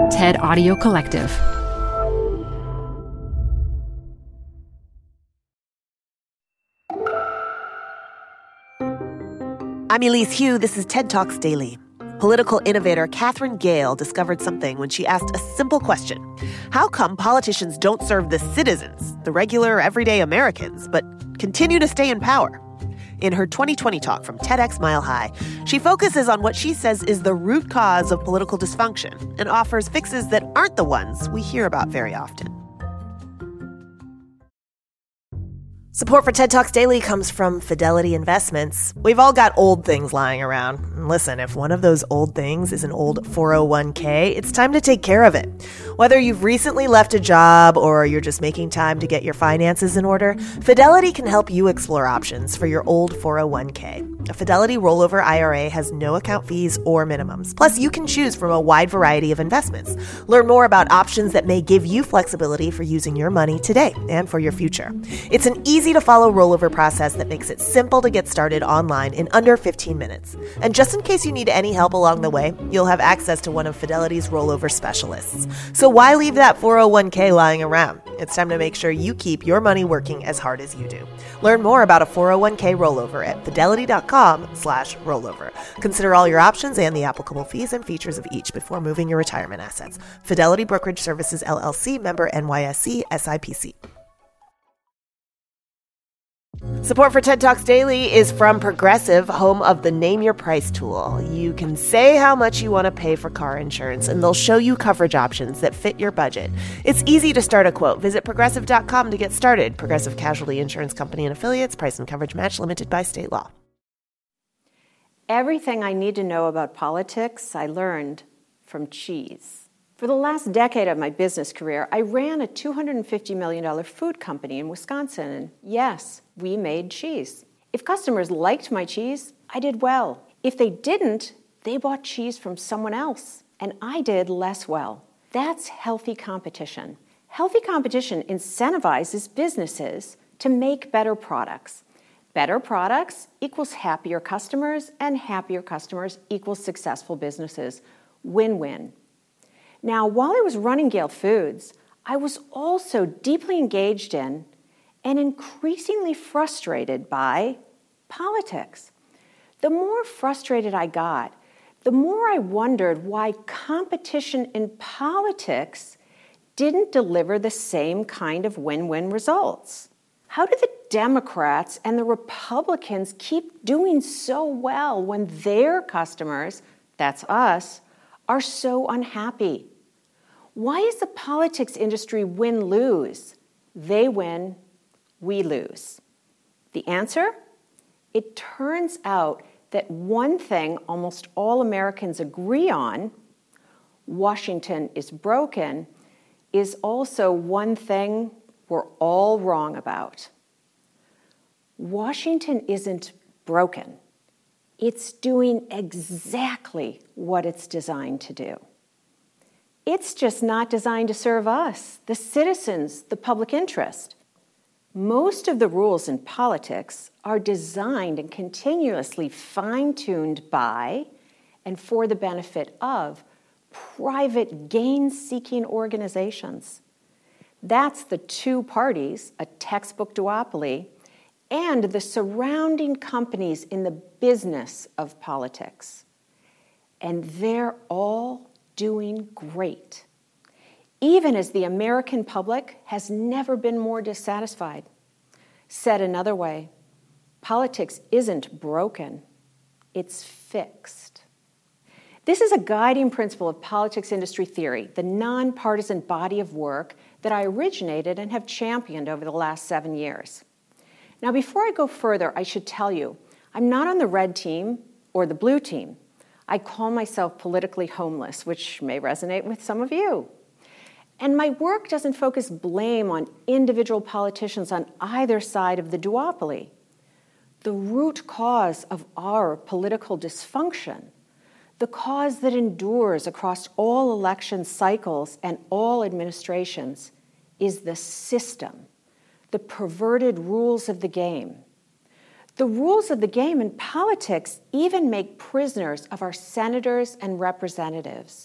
TED Audio Collective. I'm Elise Hu. This is TED Talks Daily. Political innovator Katherine Gehl discovered something when she asked a simple question. How come politicians don't serve the citizens, the regular, everyday Americans, but continue to stay in power? In her 2020 talk from TEDx Mile High, she focuses on what she says is the root cause of political dysfunction and offers fixes that aren't the ones we hear about very often. Support for TED Talks Daily comes from Fidelity Investments. We've all got old things lying around. And listen, if one of those old things is an old 401k, it's time to take care of it. Whether you've recently left a job or you're just making time to get your finances in order, Fidelity can help you explore options for your old 401k. A Fidelity rollover IRA has no account fees or minimums. Plus, you can choose from a wide variety of investments. Learn more about options that may give you flexibility for using your money today and for your future. It's an easy-to-follow rollover process that makes it simple to get started online in under 15 minutes. And just in case you need any help along the way, you'll have access to one of Fidelity's rollover specialists. So why leave that 401k lying around? It's time to make sure you keep your money working as hard as you do. Learn more about a 401k rollover at fidelity.com/rollover. Consider all your options and the applicable fees and features of each before moving your retirement assets. Fidelity Brokerage Services, LLC, member NYSE, SIPC. Support for TED Talks Daily is from Progressive, home of the Name Your Price tool. You can say how much you want to pay for car insurance, and they'll show you coverage options that fit your budget. It's easy to start a quote. Visit Progressive.com to get started. Progressive Casualty Insurance Company and Affiliates. Price and coverage match limited by state law. Everything I need to know about politics, I learned from cheese. For the last decade of my business career, I ran a $250 million food company in Wisconsin, and yes, we made cheese. If customers liked my cheese, I did well. If they didn't, they bought cheese from someone else, and I did less well. That's healthy competition. Healthy competition incentivizes businesses to make better products. Better products equals happier customers, and happier customers equals successful businesses. Win-win. Now, while I was running Gehl Foods, I was also deeply engaged in and increasingly frustrated by politics. The more frustrated I got, the more I wondered why competition in politics didn't deliver the same kind of win-win results. How do the Democrats and the Republicans keep doing so well when their customers, that's us, are so unhappy? Why is the politics industry win-lose? They win, we lose. The answer? It turns out that one thing almost all Americans agree on, Washington is broken, is also one thing we're all wrong about. Washington isn't broken. It's doing exactly what it's designed to do. It's just not designed to serve us, the citizens, the public interest. Most of the rules in politics are designed and continuously fine-tuned by and for the benefit of private gain-seeking organizations. That's the two parties, a textbook duopoly, and the surrounding companies in the business of politics. And they're all doing great, even as the American public has never been more dissatisfied. Said another way, politics isn't broken, it's fixed. This is a guiding principle of politics industry theory, the nonpartisan body of work that I originated and have championed over the last 7 years. Now, before I go further, I should tell you, I'm not on the red team or the blue team. I call myself politically homeless, which may resonate with some of you. And my work doesn't focus blame on individual politicians on either side of the duopoly. The root cause of our political dysfunction, the cause that endures across all election cycles and all administrations, is the system, the perverted rules of the game. The rules of the game in politics even make prisoners of our senators and representatives.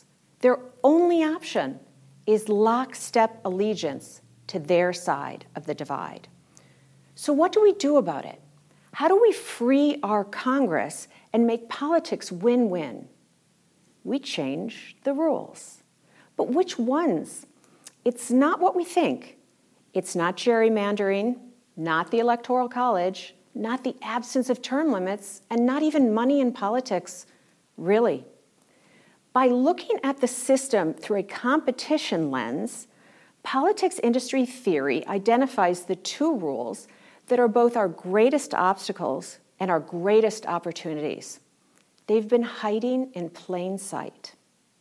Their only option is lockstep allegiance to their side of the divide. So what do we do about it? How do we free our Congress and make politics win-win? We change the rules. But which ones? It's not what we think. It's not gerrymandering, not the Electoral College, not the absence of term limits, and not even money in politics, really. By looking at the system through a competition lens, politics industry theory identifies the two rules that are both our greatest obstacles and our greatest opportunities. They've been hiding in plain sight.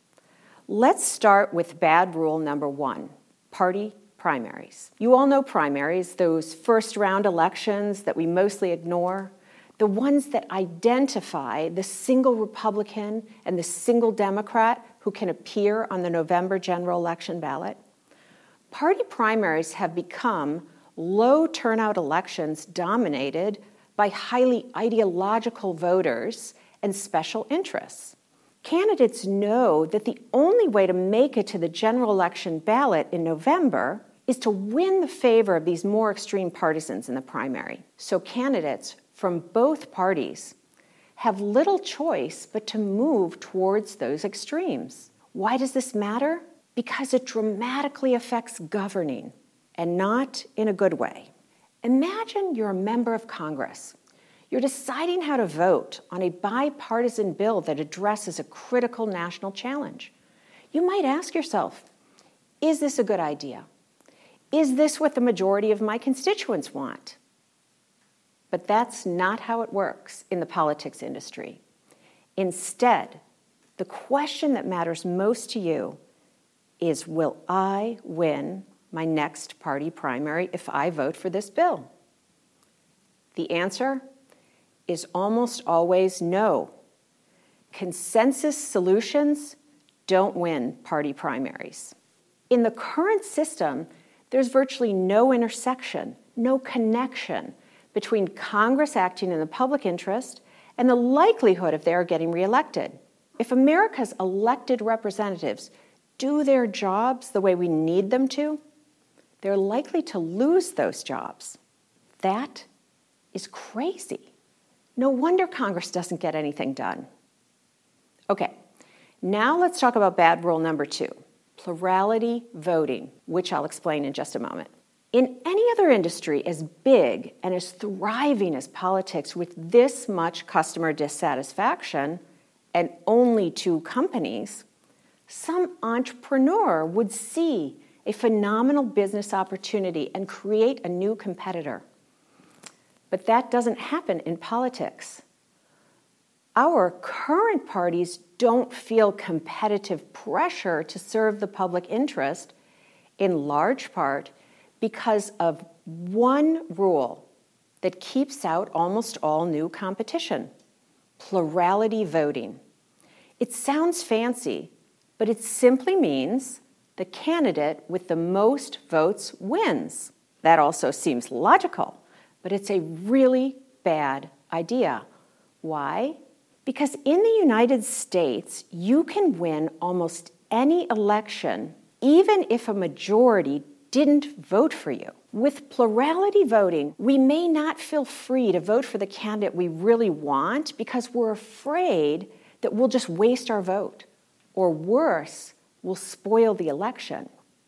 Let's start with bad rule number 1, party primaries. You all know primaries, those first-round elections that we mostly ignore, the ones that identify the single Republican and the single Democrat who can appear on the November general election ballot. Party primaries have become low turnout elections dominated by highly ideological voters and special interests. Candidates know that the only way to make it to the general election ballot in November is to win the favor of these more extreme partisans in the primary. So candidates from both parties have little choice but to move towards those extremes. Why does this matter? Because it dramatically affects governing, and not in a good way. Imagine you're a member of Congress. You're deciding how to vote on a bipartisan bill that addresses a critical national challenge. You might ask yourself, is this a good idea? Is this what the majority of my constituents want? But that's not how it works in the politics industry. Instead, the question that matters most to you is, will I win my next party primary if I vote for this bill? The answer is almost always no. Consensus solutions don't win party primaries. In the current system, there's virtually no intersection, no connection between Congress acting in the public interest and the likelihood of their getting reelected. If America's elected representatives do their jobs the way we need them to, they're likely to lose those jobs. That is crazy. No wonder Congress doesn't get anything done. Okay, now let's talk about bad rule number 2, plurality voting, which I'll explain in just a moment. In any other industry as big and as thriving as politics with this much customer dissatisfaction and only 2 companies, some entrepreneur would see a phenomenal business opportunity and create a new competitor. But that doesn't happen in politics. Our current parties don't feel competitive pressure to serve the public interest, in large part because of one rule that keeps out almost all new competition: plurality voting. It sounds fancy, but it simply means the candidate with the most votes wins. That also seems logical, but it's a really bad idea. Why? Because in the United States, you can win almost any election, even if a majority didn't vote for you. With plurality voting, we may not feel free to vote for the candidate we really want because we're afraid that we'll just waste our vote, or worse, we'll spoil the election.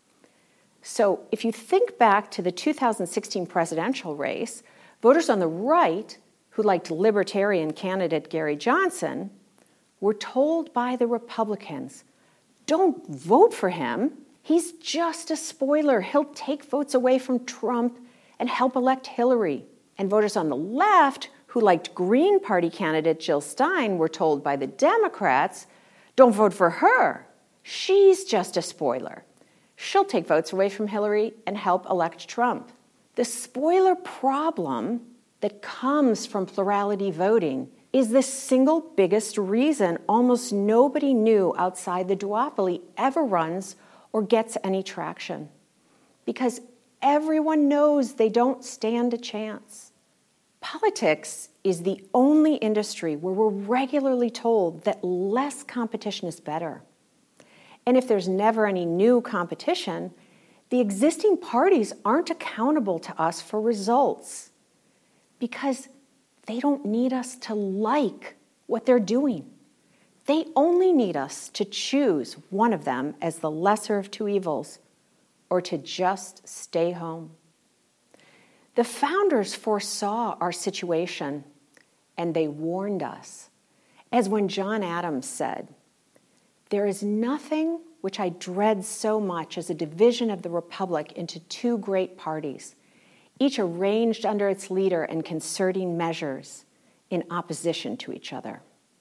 So if you think back to the 2016 presidential race, voters on the right who liked libertarian candidate Gary Johnson were told by the Republicans, don't vote for him. He's just a spoiler. He'll take votes away from Trump and help elect Hillary. And voters on the left who liked Green Party candidate Jill Stein were told by the Democrats, don't vote for her. She's just a spoiler. She'll take votes away from Hillary and help elect Trump. The spoiler problem that comes from plurality voting is the single biggest reason almost nobody new outside the duopoly ever runs or gets any traction. Because everyone knows they don't stand a chance. Politics is the only industry where we're regularly told that less competition is better. And if there's never any new competition, the existing parties aren't accountable to us for results because they don't need us to like what they're doing. They only need us to choose one of them as the lesser of two evils or to just stay home. The founders foresaw our situation and they warned us. As when John Adams said, "There is nothing which I dread so much as a division of the republic into two great parties, each arranged under its leader and concerting measures in opposition to each other."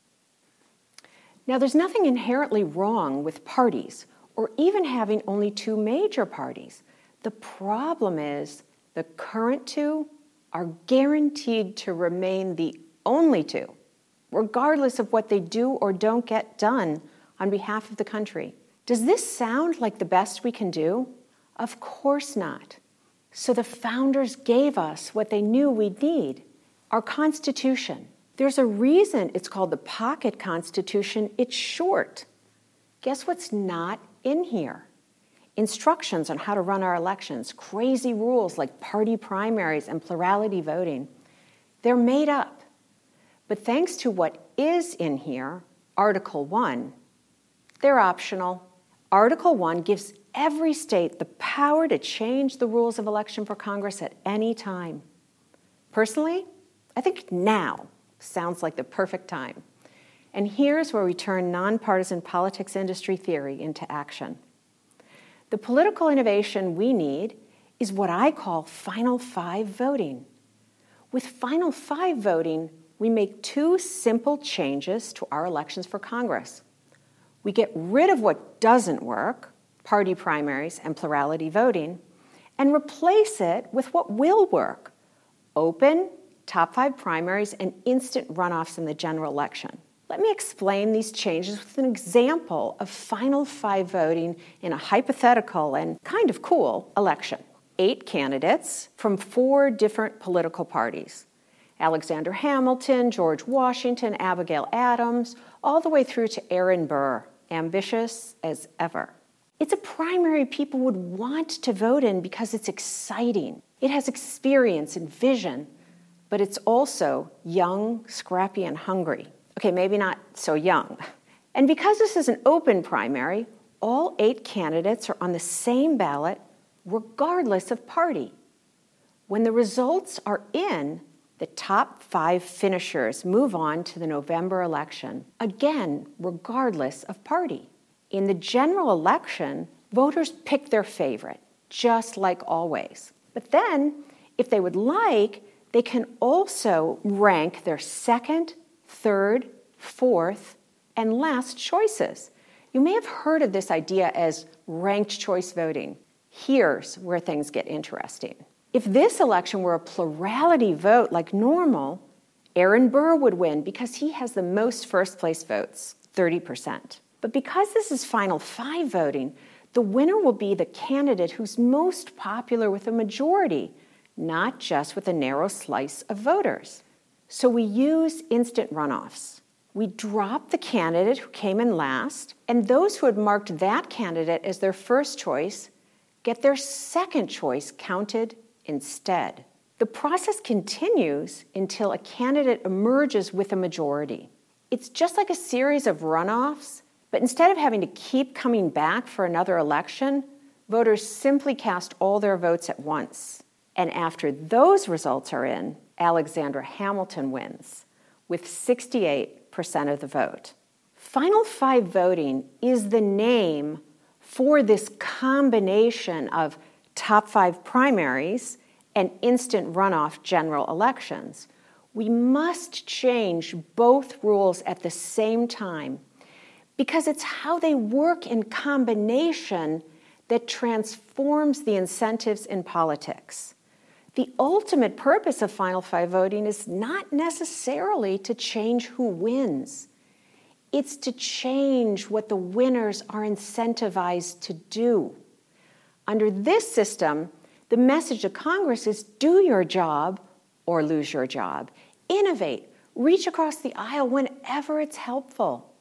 Now, there's nothing inherently wrong with parties or even having only two major parties. The problem is the current two are guaranteed to remain the only two, regardless of what they do or don't get done on behalf of the country. Does this sound like the best we can do? Of course not. So the founders gave us what they knew we'd need, our Constitution. There's a reason it's called the Pocket Constitution. It's short. Guess what's not in here? Instructions on how to run our elections, crazy rules like party primaries and plurality voting. They're made up. But thanks to what is in here, Article 1, they're optional. Article 1 gives every state the power to change the rules of election for Congress at any time. Personally, I think now sounds like the perfect time. And here's where we turn nonpartisan politics industry theory into action. The political innovation we need is what I call Final Five voting. With Final Five voting, we make two simple changes to our elections for Congress. We get rid of what doesn't work, party primaries and plurality voting, and replace it with what will work, open, top five primaries, and instant runoffs in the general election. Let me explain these changes with an example of Final Five voting in a hypothetical and kind of cool election. 8 candidates from 4 different political parties. Alexander Hamilton, George Washington, Abigail Adams, all the way through to Aaron Burr, ambitious as ever. It's a primary people would want to vote in because it's exciting. It has experience and vision, but it's also young, scrappy, and hungry. Okay, maybe not so young. And because this is an open primary, all 8 candidates are on the same ballot regardless of party. When the results are in, the top 5 finishers move on to the November election, again, regardless of party. In the general election, voters pick their favorite, just like always. But then, if they would like, they can also rank their second, third, fourth, and last choices. You may have heard of this idea as ranked choice voting. Here's where things get interesting. If this election were a plurality vote like normal, Aaron Burr would win because he has the most first-place votes, 30%. But because this is Final Five voting, the winner will be the candidate who's most popular with a majority, not just with a narrow slice of voters. So we use instant runoffs. We drop the candidate who came in last, and those who had marked that candidate as their first choice get their second choice counted instead. The process continues until a candidate emerges with a majority. It's just like a series of runoffs, but instead of having to keep coming back for another election, voters simply cast all their votes at once. And after those results are in, Alexander Hamilton wins with 68% of the vote. Final Five voting is the name for this combination of top 5 primaries and instant runoff general elections. We must change both rules at the same time because it's how they work in combination that transforms the incentives in politics. The ultimate purpose of Final Five voting is not necessarily to change who wins. It's to change what the winners are incentivized to do. Under this system, the message to Congress is do your job or lose your job. Innovate. Reach across the aisle whenever it's helpful.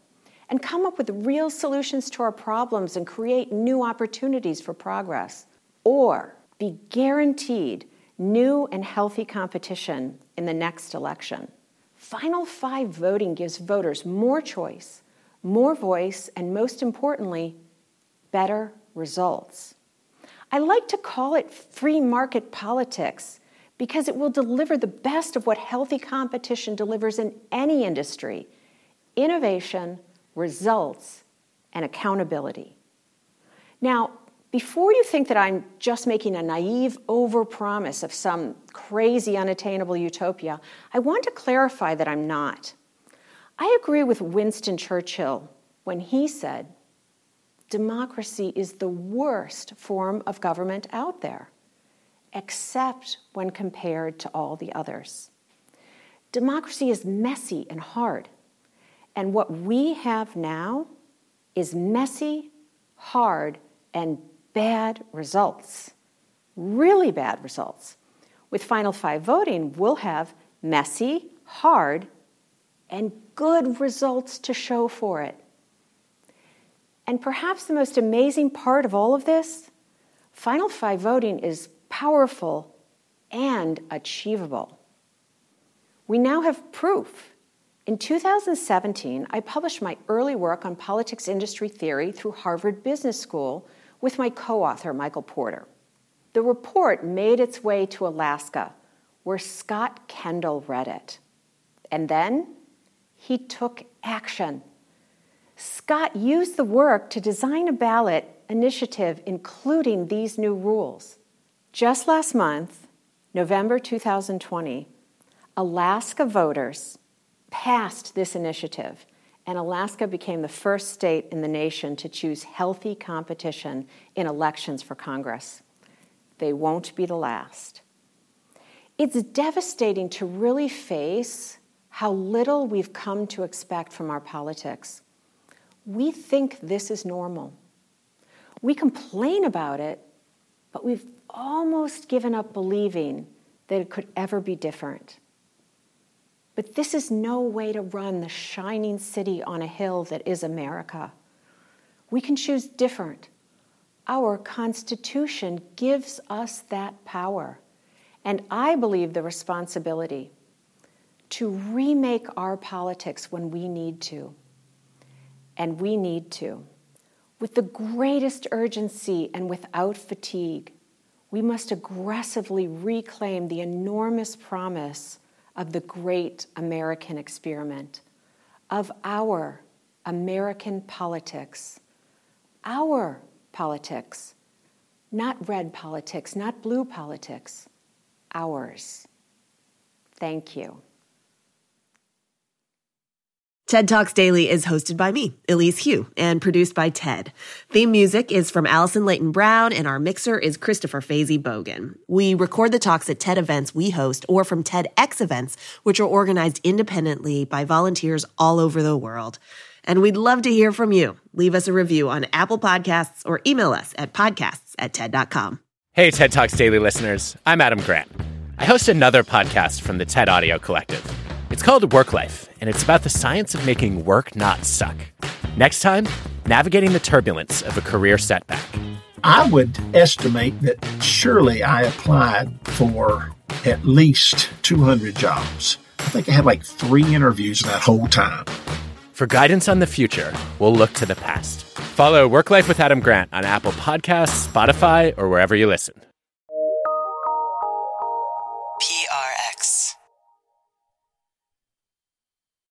and come up with real solutions to our problems and create new opportunities for progress, or be guaranteed new and healthy competition in the next election. Final Five voting gives voters more choice, more voice, and most importantly, better results. I like to call it free market politics because it will deliver the best of what healthy competition delivers in any industry: innovation, results, and accountability. Now, before you think that I'm just making a naive overpromise of some crazy, unattainable utopia, I want to clarify that I'm not. I agree with Winston Churchill when he said, "Democracy is the worst form of government out there, except when compared to all the others." Democracy is messy and hard, and what we have now is messy, hard, and bad results, really bad results. With Final Five voting, we'll have messy, hard, and good results to show for it. And perhaps the most amazing part of all of this, Final Five voting is powerful and achievable. We now have proof. In 2017, I published my early work on politics industry theory through Harvard Business School with my co-author, Michael Porter. The report made its way to Alaska, where Scott Kendall read it. And then he took action. Scott used the work to design a ballot initiative including these new rules. Just last month, November 2020, Alaska voters passed this initiative, and Alaska became the first state in the nation to choose healthy competition in elections for Congress. They won't be the last. It's devastating to really face how little we've come to expect from our politics. We think this is normal. We complain about it, but we've almost given up believing that it could ever be different. But this is no way to run the shining city on a hill that is America. We can choose different. Our Constitution gives us that power. And I believe the responsibility to remake our politics when we need to. And we need to. With the greatest urgency and without fatigue, we must aggressively reclaim the enormous promise of the great American experiment, of our American politics. Our politics, not red politics, not blue politics, ours. Thank you. TED Talks Daily is hosted by me, Elise Hu, and produced by TED. Theme music is from Allison Leighton Brown, and our mixer is Christopher Fazy Bogan. We record the talks at TED events we host or from TEDx events, which are organized independently by volunteers all over the world. And we'd love to hear from you. Leave us a review on Apple Podcasts or email us at podcasts@ted.com. Hey, TED Talks Daily listeners. I'm Adam Grant. I host another podcast from the TED Audio Collective. It's called Work Life, and it's about the science of making work not suck. Next time, navigating the turbulence of a career setback. I would estimate that surely I applied for at least 200 jobs. I think I had like 3 interviews in that whole time. For guidance on the future, we'll look to the past. Follow Work Life with Adam Grant on Apple Podcasts, Spotify, or wherever you listen. PRX.